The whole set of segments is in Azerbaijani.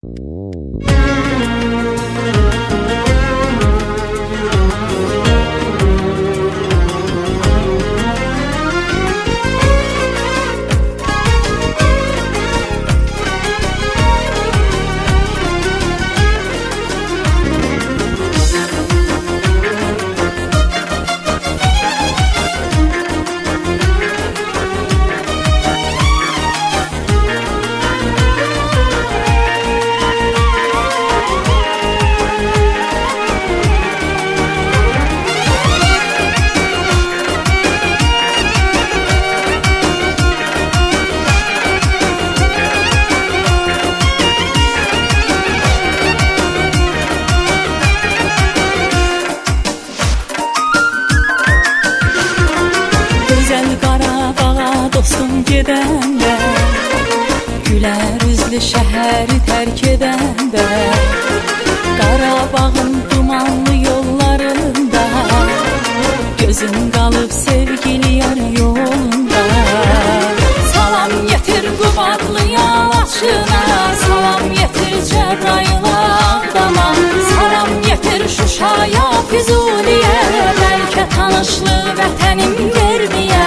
Gedəndə, gülər üzlü şəhəri tərk edəndə, Qarabağın dumanlı yollarında, gözüm qalıb sevgili yar yolunda. Salam yetir Qubadlı yalaçına, salam yetir Cəbrayıla Ağdama, salam yetir Şuşaya, Füzuliyə, bəlkə tanışlı vətənim verməyə.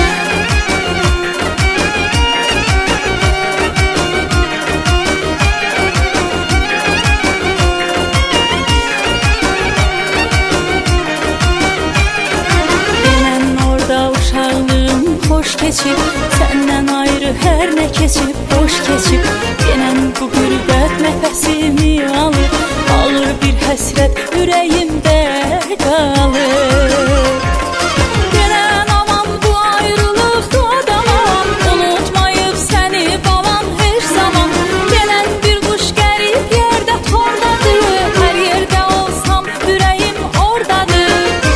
Xoş keçib, səndən ayrı hər nə keçib, boş keçib. Yenən bu qürbət nəfəsimi alır, alır bir həsrət ürəyimdə qalır. Yenən aman bu ayrılıqda adamam, unutmayıb səni balam heç zaman. Yenən bir quş qərib yerdə tordadır, hər yerdə olsam ürəyim ordadır.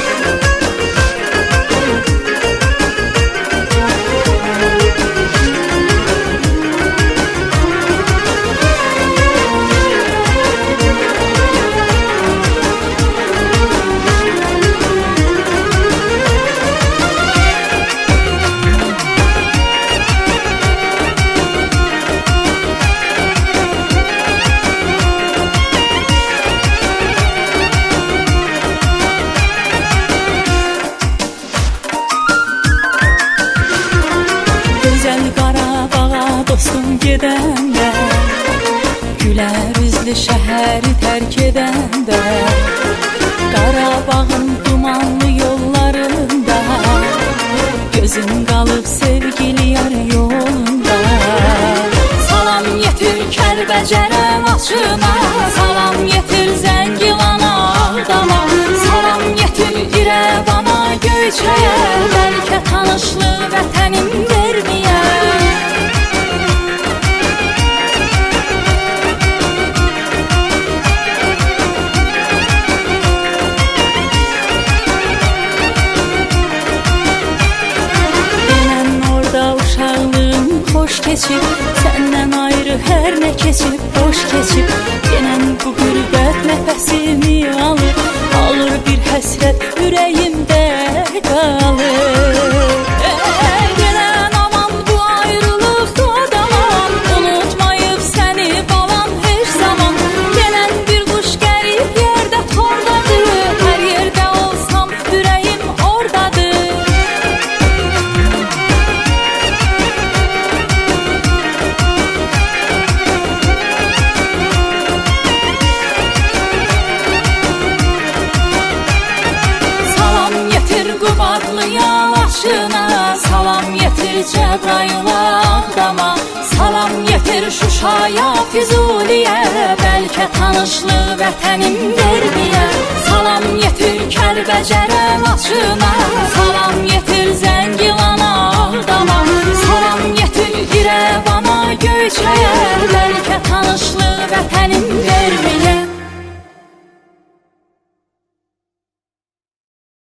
Gedəndə, gülər üzlü şəhəri tərk edəndə, Qarabağın dumanlı yollarında, gözüm qalıb sevgili yar yolunda. Salam yetir Kəlbəcərə Laçına, salam yetir Zəngilana Ağdama, salam yetir İrəvana Göyçəyə, bəlkə tanışlı vətənim verməyə. Xoş keçib, səndən ayrı hər nə keçib, boş keçib. Yenən bu qürbət nəfəsimi alır, alır bir həsrət ürəyimdə qalır. Yenən aman bu ayrılıqda adamam, unutmayıb səni balam heç zaman. Yenən bir quş qərib yerdə tordadır, hər yerdə olsam ürəyim ordadır. Yalaçına, salam yetir Cəbrayıla Ağdama, salam yetir Şuşaya, Füzuliyə, bəlkə tanışlı vətənim verməyə. Salam yetir Kəlbəcərə Laçına,